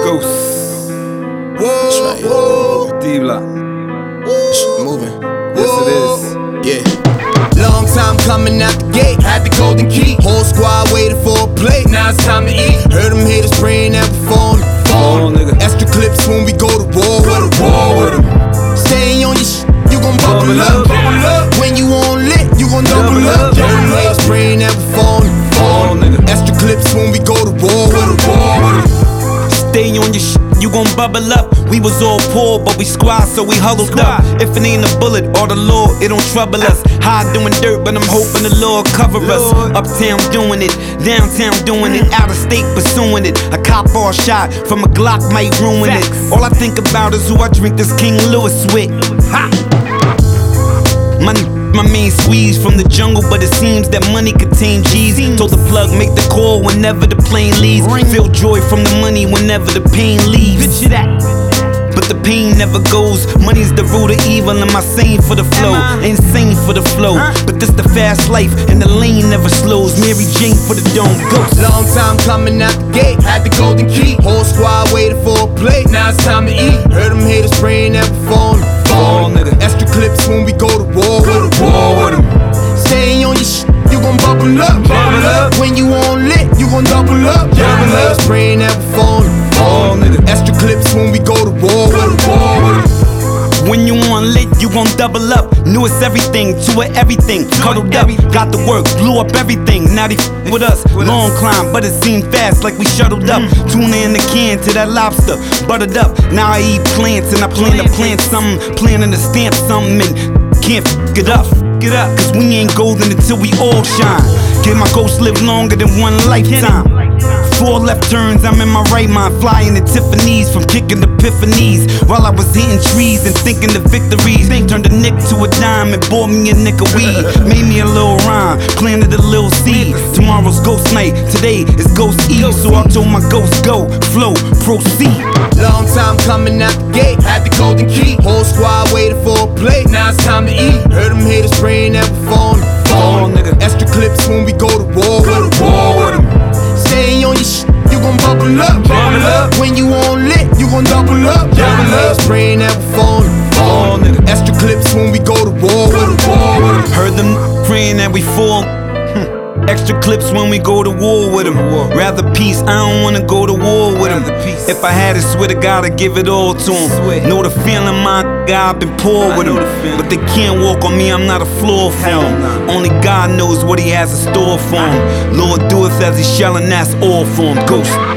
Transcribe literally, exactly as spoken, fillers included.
Ghost. Whoa, whoa. D-Block. Moving. Yes, it is. Yeah. Long time coming out the gate, had the golden key. Whole squad waited for a plate, now it's time to eat. Heard them haters praying that we fall on the Fall, nigga. Extra clips when we go to war with them. War with them. Stay on your sh, you gon' bubble, Bubble up. up. When you on lit, you gon' double, Double up. up. Heard them haters praying that we fall on the Fall, nigga. Extra clips when we go to war with them. War with them. Stay on your sh, you gon' bubble up. We was all poor, but we squad, so we huddled Squad. up. If it ain't a bullet or the law, it don't trouble us. High doing dirt, but I'm hoping the Lord cover us. Lord. Uptown doing it, downtown doing it, out of state pursuing it. A cop or a shot from a Glock might ruin it. Facts. All I think about is who I drink this King Louis with. Ha! My, my main squeeze from the jungle, but it seems that money contain G's. Told the plug, make the call whenever the plane leaves. Feel joy from the money whenever the pain leaves. Picture that. But the pain never goes. Money's the root of evil. Am I sane for the flow? Insane for the flow. But this the fast life, and the lane never slows. Mary Jane for the dome. Ghost. Long time coming out the gate, had the golden key. Whole squad waited for a plate, now it's time to eat. Heard them haters praying that we fall on the Fall, nigga. Extra clips when we go to war with them. War with them. Stay on your sh, you gon' bubble up. Bubble up. When you on lit, you gon' double up. Double Heard them up. haters praying that we fall on the Fall, nigga. Extra clips when we go to war with them. War with them. When you on lit, you gon' double up. Knew it's everything, to it everything. Cuddled up, got the work, blew up everything. Now they f with us. Long climb, but it seemed fast, like we shuttled up. Tuna in the can to that lobster, buttered up. Now I eat plants and I plan to plant something, planning to stamp something and can't f it up. Get up, cause we ain't golden until we all shine. Can my ghost live longer than one lifetime? Four left turns, I'm in my right mind, flying to Tiffany's from kicking epiphanies. While I was hitting trees and thinking the victories, turned a nick to a dime and bought me a nick of weed. Made me a little rhyme, planted a little seed. Tomorrow's ghost night, today is ghost eve. So I told my ghost, go, flow, proceed. Long time coming out the gate, had the golden key. Whole squad waited for a plate, now it's time to eat. Heard them haters praying that we fall on the Fall, nigga. Extra clips when we go to war with them. War with them. Stay on your sh, you gon' bubble up. Bubble up. When you on lit, you gon' double up. Double up. Praying that we fall on the Fall, nigga. Extra clips when we go to war with them. War with them. Heard them praying that we fall. Extra clips when we go to war with them. Rather peace, I don't wanna go to war with them. Rather peace. If I had it, swear to God, I'd give it all to them. Swear. Know the feeling, my God, I've been poor I with know them. the feeling. But they can't walk on me, I'm not a floor for Hell them. nah. Only God knows what He has in store for them. Lord doeth as He shall, and that's all for Him. Ghost.